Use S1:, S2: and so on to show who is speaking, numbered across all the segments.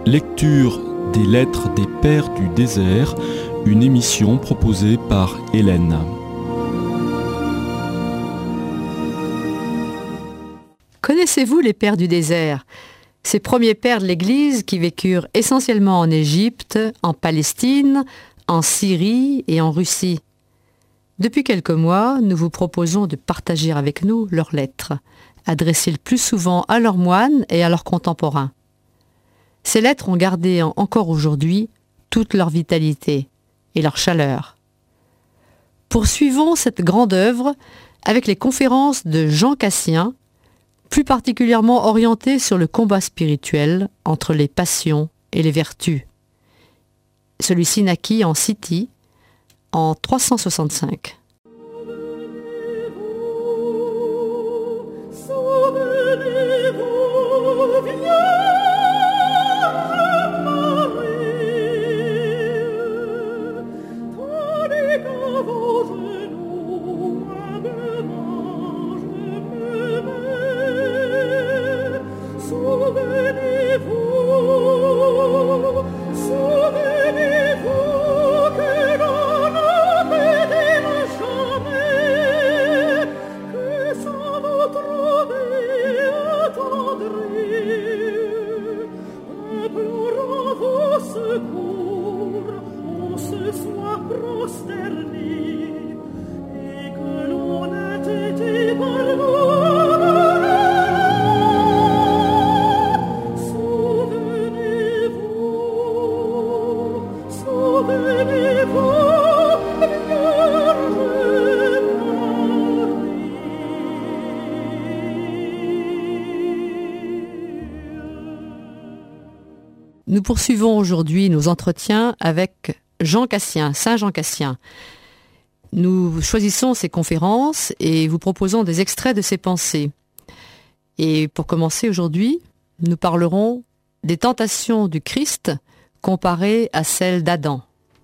S1: Lecture des lettres des Pères du désert, une émission proposée par Hélène.
S2: Connaissez-vous les Pères du désert ? Ces premiers pères de l'Église qui vécurent essentiellement en Égypte, en Palestine, en Syrie et en Russie. Depuis quelques mois, nous vous proposons de partager avec nous leurs lettres, adressées le plus souvent à leurs moines et à leurs contemporains. Ces lettres ont gardé encore aujourd'hui toute leur vitalité et leur chaleur. Poursuivons cette grande œuvre avec les conférences de Jean Cassien, plus particulièrement orientées sur le combat spirituel entre les passions et les vertus. Celui-ci naquit en Scythie en 365. Nous poursuivons aujourd'hui nos entretiens avec Jean Cassien, Saint Jean Cassien. Nous choisissons ses conférences et vous proposons des extraits de ses pensées. Et pour commencer aujourd'hui, nous parlerons des tentations du Christ comparées à celles d'Adam.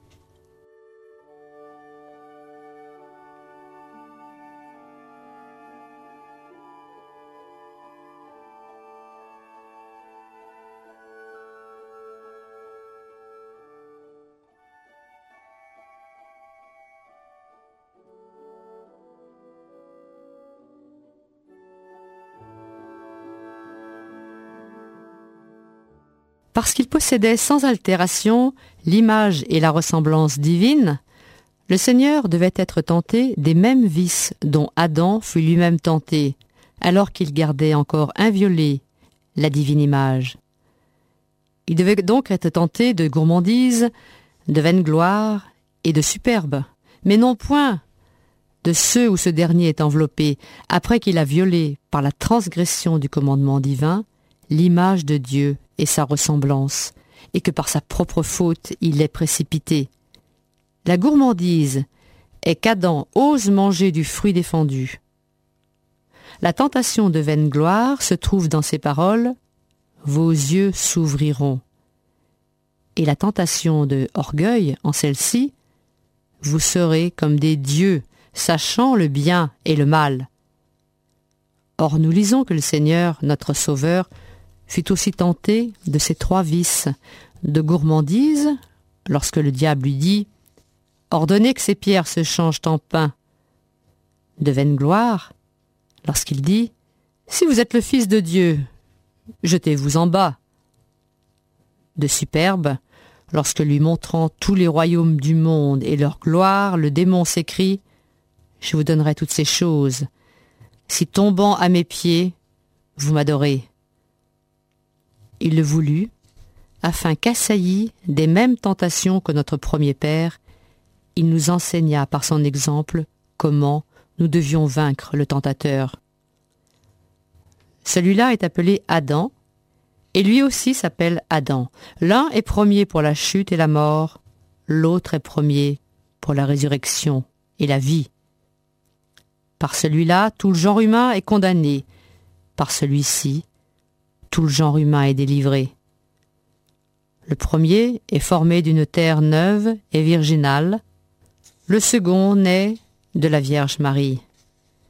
S2: Parce qu'il possédait sans altération l'image et la ressemblance divine, le Seigneur devait être tenté des mêmes vices dont Adam fut lui-même tenté, alors qu'il gardait encore inviolée la divine image. Il devait donc être tenté de gourmandise, de vaine gloire et de superbe, mais non point de ceux où ce dernier est enveloppé, après qu'il a violé, par la transgression du commandement divin, l'image de Dieu et sa ressemblance, et que par sa propre faute il est précipité. La gourmandise est qu'Adam ose manger du fruit défendu. La tentation de vaine gloire se trouve dans ces paroles « Vos yeux s'ouvriront ». Et la tentation de orgueil en celle-ci « Vous serez comme des dieux, sachant le bien et le mal ». Or nous lisons que le Seigneur, notre Sauveur, fut aussi tenté de ces trois vices, de gourmandise, lorsque le diable lui dit « Ordonnez que ces pierres se changent en pain », de vaine gloire, lorsqu'il dit « Si vous êtes le Fils de Dieu, jetez-vous en bas », de superbe, lorsque lui montrant tous les royaumes du monde et leur gloire, le démon s'écrie « Je vous donnerai toutes ces choses, si tombant à mes pieds, vous m'adorez ». Il le voulut, afin qu'assailli des mêmes tentations que notre premier Père, il nous enseigna par son exemple comment nous devions vaincre le tentateur. Celui-là est appelé Adam, et lui aussi s'appelle Adam. L'un est premier pour la chute et la mort, l'autre est premier pour la résurrection et la vie. Par celui-là, tout le genre humain est condamné. Par celui-ci, tout le genre humain est délivré. Le premier est formé d'une terre neuve et virginale. Le second naît de la Vierge Marie.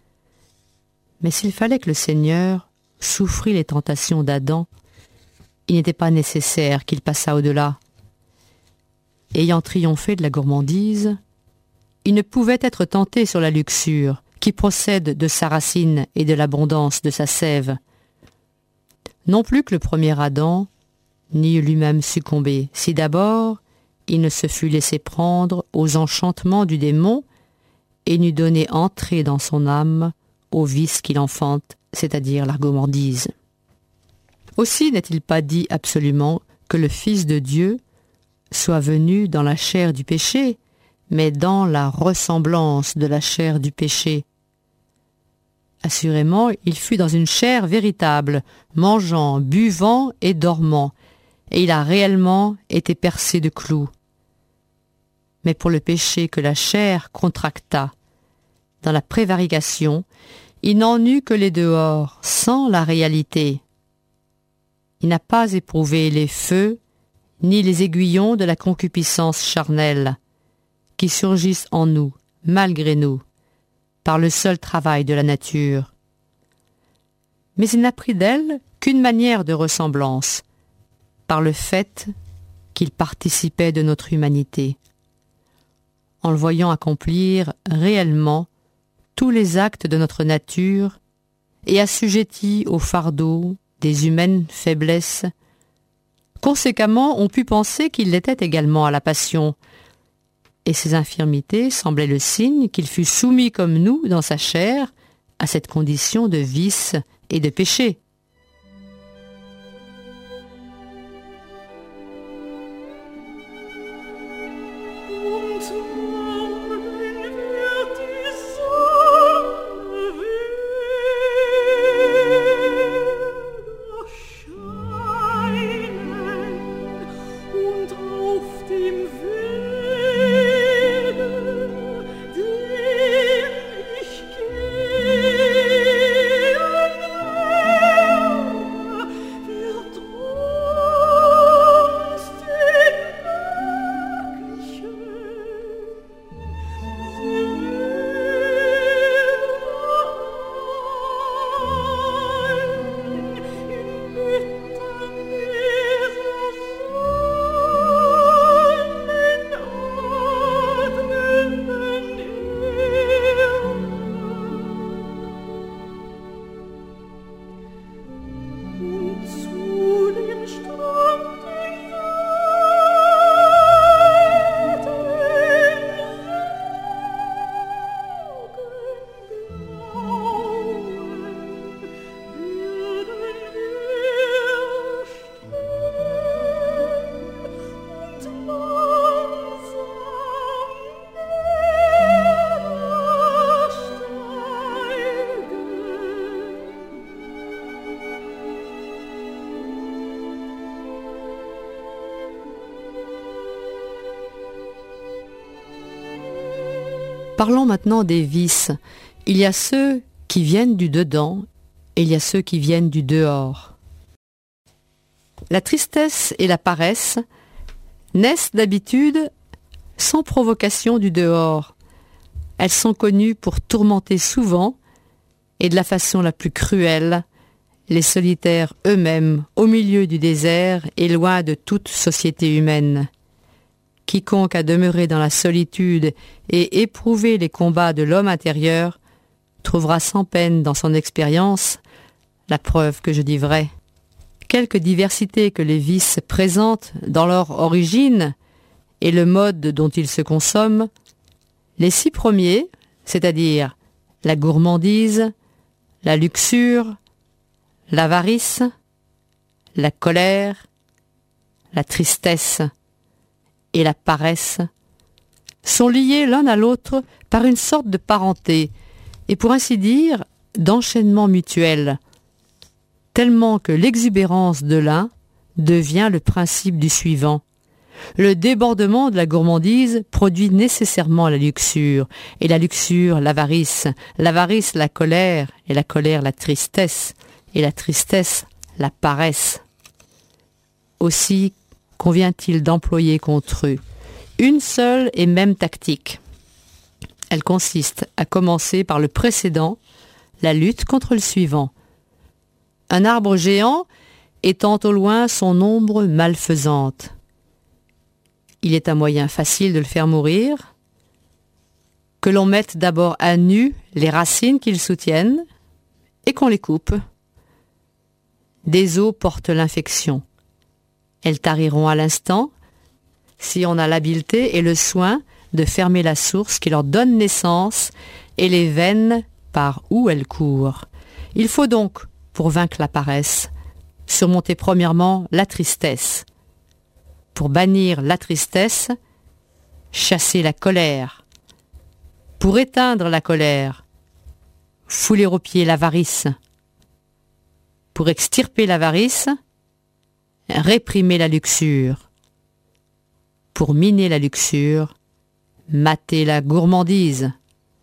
S2: Mais s'il fallait que le Seigneur souffrit les tentations d'Adam, il n'était pas nécessaire qu'il passât au-delà. Ayant triomphé de la gourmandise, il ne pouvait être tenté sur la luxure qui procède de sa racine et de l'abondance de sa sève. Non plus que le premier Adam n'y eût lui-même succombé, si d'abord il ne se fût laissé prendre aux enchantements du démon et n'eût donné entrée dans son âme au vice qu'il enfante, c'est-à-dire la gourmandise. Aussi n'est-il pas dit absolument que le Fils de Dieu soit venu dans la chair du péché, mais dans la ressemblance de la chair du péché. Assurément, il fut dans une chair véritable, mangeant, buvant et dormant, et il a réellement été percé de clous. Mais pour le péché que la chair contracta, dans la prévarication, il n'en eut que les dehors, sans la réalité. Il n'a pas éprouvé les feux, ni les aiguillons de la concupiscence charnelle, qui surgissent en nous, malgré nous, par le seul travail de la nature. Mais il n'a pris d'elle qu'une manière de ressemblance, par le fait qu'il participait de notre humanité. En le voyant accomplir réellement tous les actes de notre nature et assujetti au fardeau des humaines faiblesses, conséquemment on put penser qu'il l'était également à la passion, et ses infirmités semblaient le signe qu'il fut soumis comme nous dans sa chair à cette condition de vice et de péché. Parlons maintenant des vices. Il y a ceux qui viennent du dedans et il y a ceux qui viennent du dehors. La tristesse et la paresse naissent d'habitude sans provocation du dehors. Elles sont connues pour tourmenter souvent et de la façon la plus cruelle les solitaires eux-mêmes au milieu du désert et loin de toute société humaine. Quiconque a demeuré dans la solitude et éprouvé les combats de l'homme intérieur trouvera sans peine dans son expérience la preuve que je dis vrai. Quelque diversité que les vices présentent dans leur origine et le mode dont ils se consomment, les 6 premiers, c'est-à-dire la gourmandise, la luxure, l'avarice, la colère, la tristesse et la paresse, sont liés l'un à l'autre par une sorte de parenté et pour ainsi dire d'enchaînement mutuel, tellement que l'exubérance de l'un devient le principe du suivant. Le débordement de la gourmandise produit nécessairement la luxure, et la luxure l'avarice, l'avarice la colère, et la colère la tristesse, et la tristesse la paresse. Aussi convient-il d'employer contre eux une seule et même tactique. Elle consiste à commencer par le précédent, la lutte contre le suivant. Un arbre géant étant au loin son ombre malfaisante. Il est un moyen facile de le faire mourir, que l'on mette d'abord à nu les racines qu'ils soutiennent et qu'on les coupe. Des eaux portent l'infection. Elles tariront à l'instant si on a l'habileté et le soin de fermer la source qui leur donne naissance et les veines par où elles courent. Il faut donc, pour vaincre la paresse, surmonter premièrement la tristesse. Pour bannir la tristesse, chasser la colère. Pour éteindre la colère, fouler aux pieds l'avarice. Pour extirper l'avarice, réprimer la luxure. Pour miner la luxure, mater la gourmandise.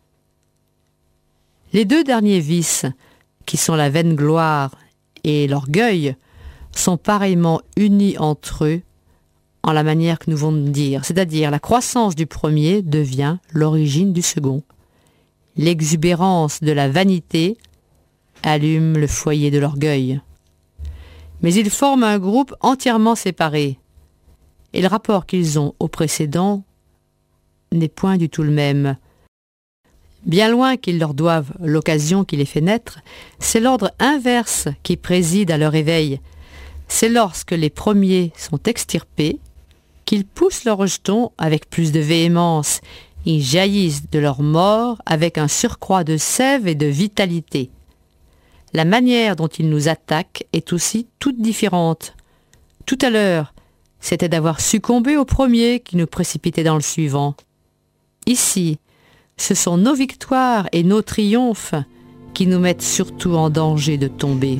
S2: Les deux derniers vices, qui sont la vaine gloire et l'orgueil, sont pareillement unis entre eux en la manière que nous venons de dire, c'est-à-dire la croissance du premier devient l'origine du second. L'exubérance de la vanité allume le foyer de l'orgueil. Mais ils forment un groupe entièrement séparé, et le rapport qu'ils ont au précédent n'est point du tout le même. Bien loin qu'ils leur doivent l'occasion qui les fait naître, c'est l'ordre inverse qui préside à leur éveil. C'est lorsque les premiers sont extirpés qu'ils poussent leurs rejetons avec plus de véhémence. Ils jaillissent de leur mort avec un surcroît de sève et de vitalité. La manière dont ils nous attaquent est aussi toute différente. Tout à l'heure, c'était d'avoir succombé au premier qui nous précipitait dans le suivant. Ici, ce sont nos victoires et nos triomphes qui nous mettent surtout en danger de tomber.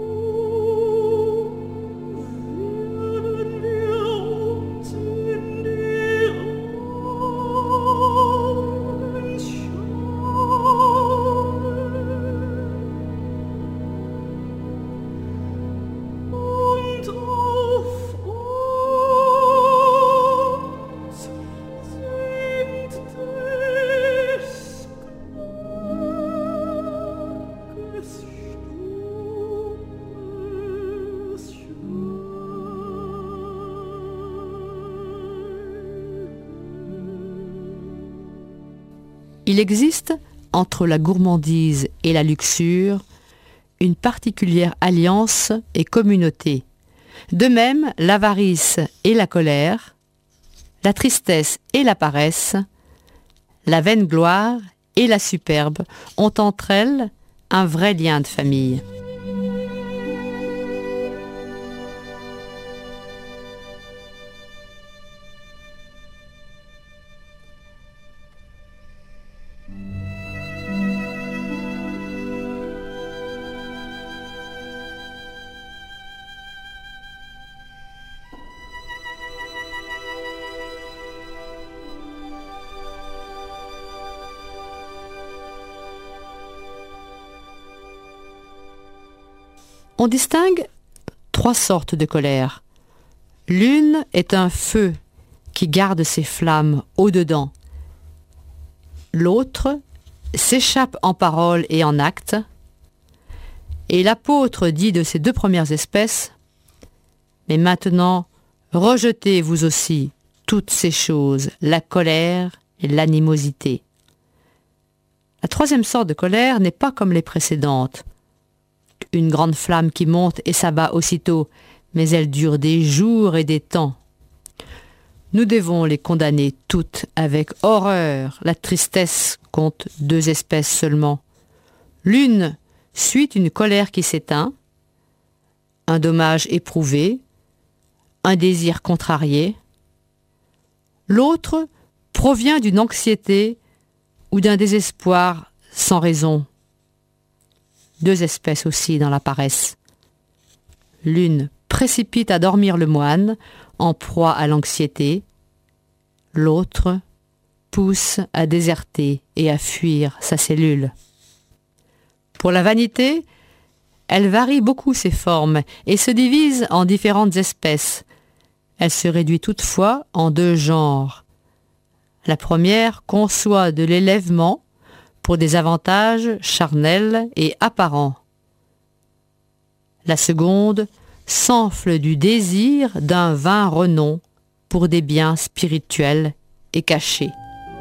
S2: Il existe, entre la gourmandise et la luxure, une particulière alliance et communauté. De même, l'avarice et la colère, la tristesse et la paresse, la vaine gloire et la superbe ont entre elles un vrai lien de famille. On distingue trois sortes de colère. L'une est un feu qui garde ses flammes au-dedans. L'autre s'échappe en paroles et en actes. Et l'apôtre dit de ces deux premières espèces, « Mais maintenant, rejetez vous aussi toutes ces choses, la colère et l'animosité. » La troisième sorte de colère n'est pas comme les précédentes. Une grande flamme qui monte et s'abat aussitôt, mais elle dure des jours et des temps. Nous devons les condamner toutes avec horreur. La tristesse compte deux espèces seulement. L'une suit une colère qui s'éteint, un dommage éprouvé, un désir contrarié. L'autre provient d'une anxiété ou d'un désespoir sans raison. Deux espèces aussi dans la paresse. L'une précipite à dormir le moine, en proie à l'anxiété. L'autre pousse à déserter et à fuir sa cellule. Pour la vanité, elle varie beaucoup ses formes et se divise en différentes espèces. Elle se réduit toutefois en deux genres. La première conçoit de l'élèvement pour des avantages charnels et apparents. La seconde s'enfle du désir d'un vain renom pour des biens spirituels et cachés.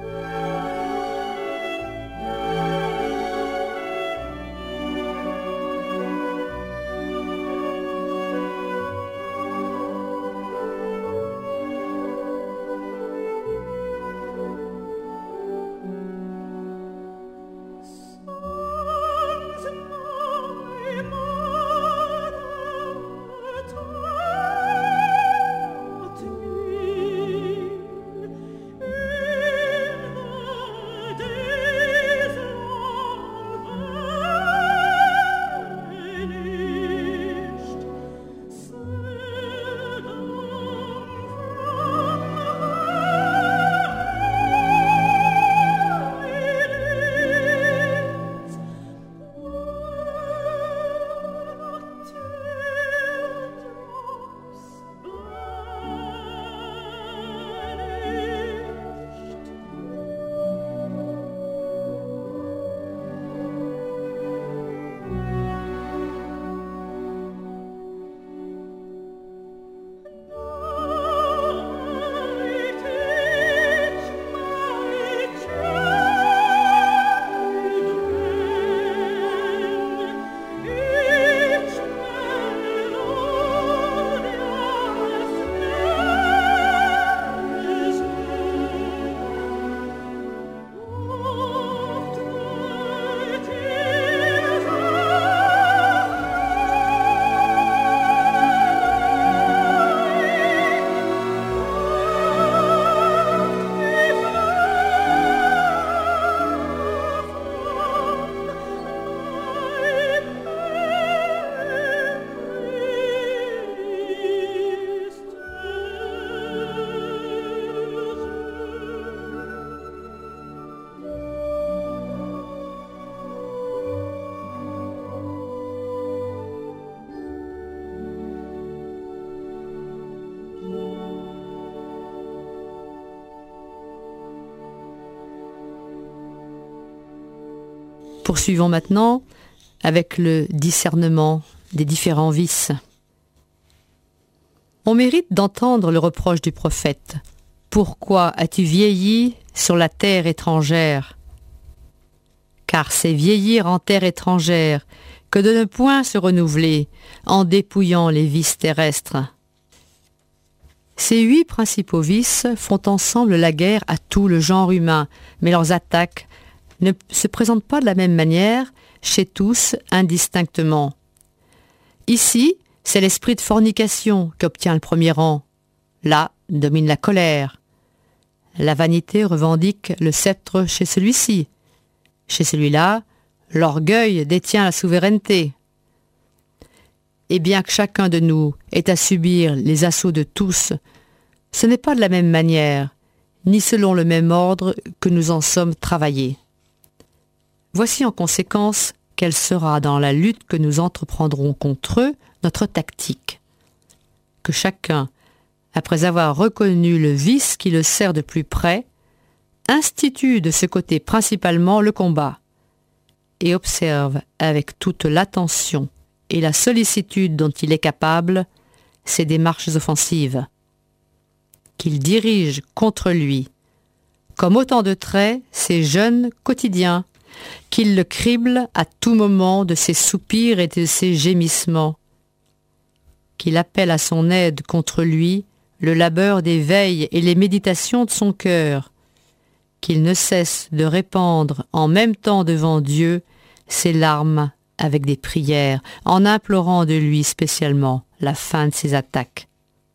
S2: Poursuivons maintenant avec le discernement des différents vices. On mérite d'entendre le reproche du prophète. « Pourquoi as-tu vieilli sur la terre étrangère ?» Car c'est vieillir en terre étrangère que de ne point se renouveler en dépouillant les vices terrestres. Ces 8 principaux vices font ensemble la guerre à tout le genre humain, mais leurs attaques ne se présentent pas de la même manière chez tous indistinctement. Ici, c'est l'esprit de fornication qui obtient le premier rang. Là, domine la colère. La vanité revendique le sceptre chez celui-ci. Chez celui-là, l'orgueil détient la souveraineté. Et bien que chacun de nous ait à subir les assauts de tous, ce n'est pas de la même manière, ni selon le même ordre que nous en sommes travaillés. Voici en conséquence quelle sera dans la lutte que nous entreprendrons contre eux notre tactique. Que chacun, après avoir reconnu le vice qui le sert de plus près, institue de ce côté principalement le combat et observe avec toute l'attention et la sollicitude dont il est capable ses démarches offensives. Qu'il dirige contre lui, comme autant de traits, ses jeûnes quotidiens, qu'il le crible à tout moment de ses soupirs et de ses gémissements, qu'il appelle à son aide contre lui le labeur des veilles et les méditations de son cœur, qu'il ne cesse de répandre en même temps devant Dieu ses larmes avec des prières, en implorant de lui spécialement la fin de ses attaques.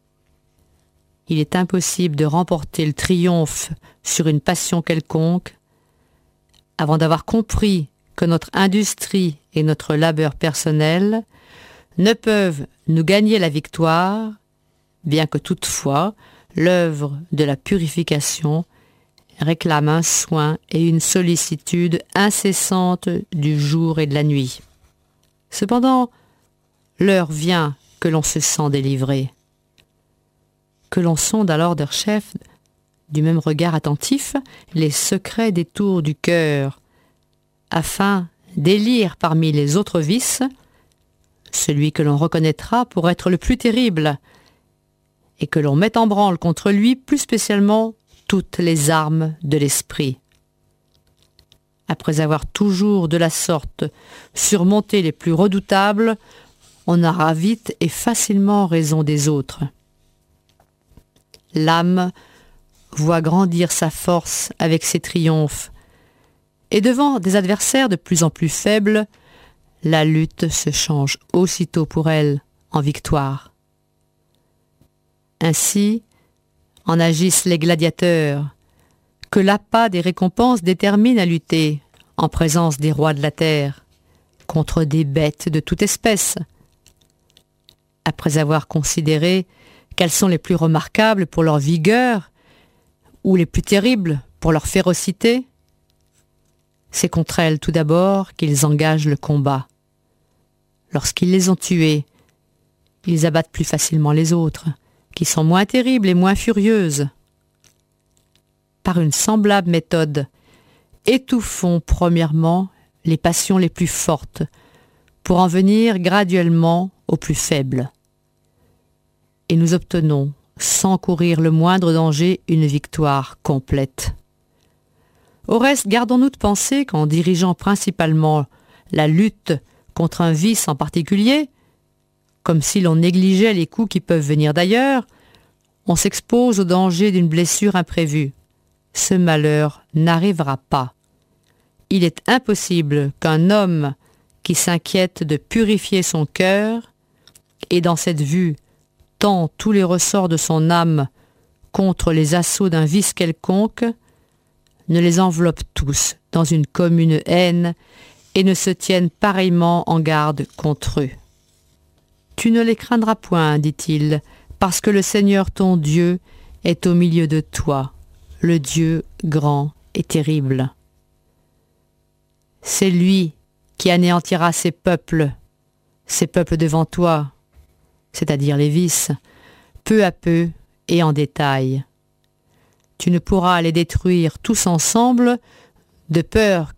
S2: Il est impossible de remporter le triomphe sur une passion quelconque avant d'avoir compris que notre industrie et notre labeur personnel ne peuvent nous gagner la victoire, bien que toutefois l'œuvre de la purification réclame un soin et une sollicitude incessante du jour et de la nuit. Cependant, l'heure vient que l'on se sent délivré, que l'on sonde alors leur chef du même regard attentif les secrets des tours du cœur, afin d'élire parmi les autres vices celui que l'on reconnaîtra pour être le plus terrible, et que l'on met en branle contre lui plus spécialement toutes les armes de l'esprit. Après avoir toujours de la sorte surmonté les plus redoutables, on aura vite et facilement raison des autres. L'âme voit grandir sa force avec ses triomphes, et devant des adversaires de plus en plus faibles, la lutte se change aussitôt pour elle en victoire. Ainsi en agissent les gladiateurs, que l'appât des récompenses détermine à lutter, en présence des rois de la terre, contre des bêtes de toute espèce. Après avoir considéré quelles sont les plus remarquables pour leur vigueur, ou les plus terribles pour leur férocité, c'est contre elles tout d'abord qu'ils engagent le combat. Lorsqu'ils les ont tuées, ils abattent plus facilement les autres, qui sont moins terribles et moins furieuses. Par une semblable méthode, étouffons premièrement les passions les plus fortes, pour en venir graduellement aux plus faibles. Et nous obtenons, sans courir le moindre danger, une victoire complète. Au reste, gardons-nous de penser qu'en dirigeant principalement la lutte contre un vice en particulier, comme si l'on négligeait les coups qui peuvent venir d'ailleurs, on s'expose au danger d'une blessure imprévue. Ce malheur n'arrivera pas. Il est impossible qu'un homme qui s'inquiète de purifier son cœur et dans cette vue tend tous les ressorts de son âme contre les assauts d'un vice quelconque, ne les enveloppe tous dans une commune haine et ne se tienne pareillement en garde contre eux. Tu ne les craindras point, dit-il, parce que le Seigneur ton Dieu est au milieu de toi, le Dieu grand et terrible. C'est lui qui anéantira ces peuples devant toi, c'est-à-dire les vices, peu à peu et en détail. Tu ne pourras les détruire tous ensemble, de peur